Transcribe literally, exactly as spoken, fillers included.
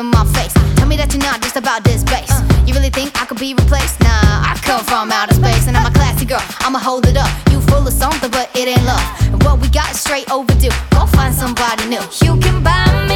in my face. Tell me that you're not just about this bass. You really think I could be replaced? Nah, I come from outer space and I'm a classy girl, I'ma hold it up. You full of something but it ain't love, and what we got is straight overdue. Go find somebody new. You can buy me